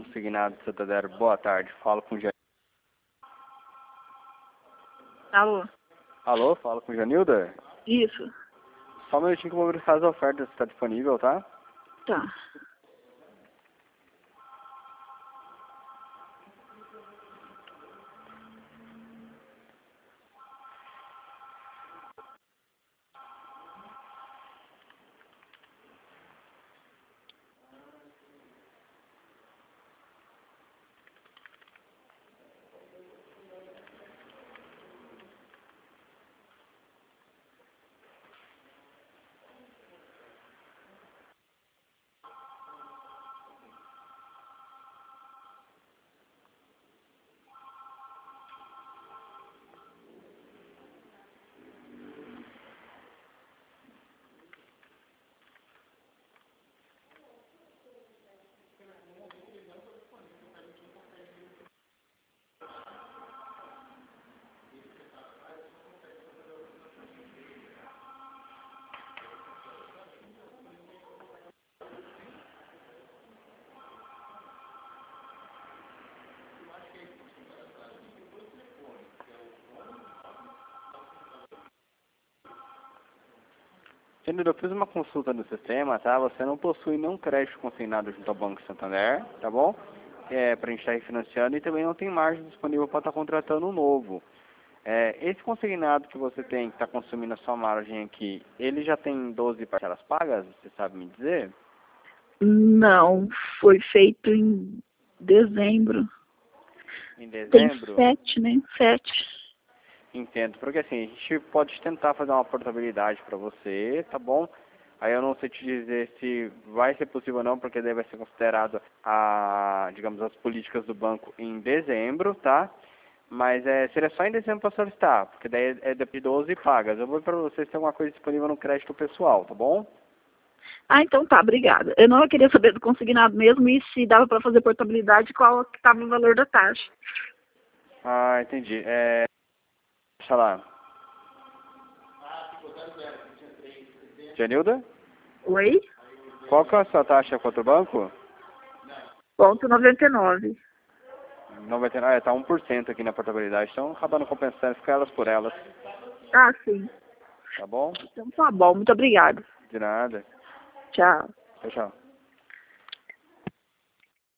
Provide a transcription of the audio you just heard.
consignado do Santander. Boa tarde. Falo com o Janilda. Alô? Alô, falo com o Janilda? Isso. Só um minutinho que eu vou verificar as ofertas se está disponível, tá? Tá. Janilda, eu fiz uma consulta no sistema, tá? Você não possui nenhum crédito consignado junto ao Banco Santander, tá bom? Pra gente estar refinanciando e também não tem margem disponível para estar contratando um novo. Esse consignado que você tem, que está consumindo a sua margem aqui, ele já tem 12 parcelas pagas? Você sabe me dizer? Não, foi feito em dezembro. Em Tem dezembro? 7, né? 7. Entendo, porque assim, a gente pode tentar fazer uma portabilidade para você, tá bom? Aí eu não sei te dizer se vai ser possível ou não, porque daí vai ser considerado digamos, as políticas do banco em dezembro, tá? Mas seria só em dezembro para solicitar, porque daí é de 12 pagas. Eu vou para você se tem alguma coisa disponível no crédito pessoal, tá bom? Ah, então tá, obrigada. Eu não queria saber do consignado mesmo e se dava para fazer portabilidade, qual que estava o valor da taxa. Ah, entendi. Deixa lá. Janilda? Oi? Qual que é a sua taxa contra o banco? Ponto 99. 99, tá 1% aqui na portabilidade, então acabando compensando, fica elas por elas, Ah, sim. tá bom? Então tá bom, muito obrigada. De nada. Tchau. Tchau, tchau.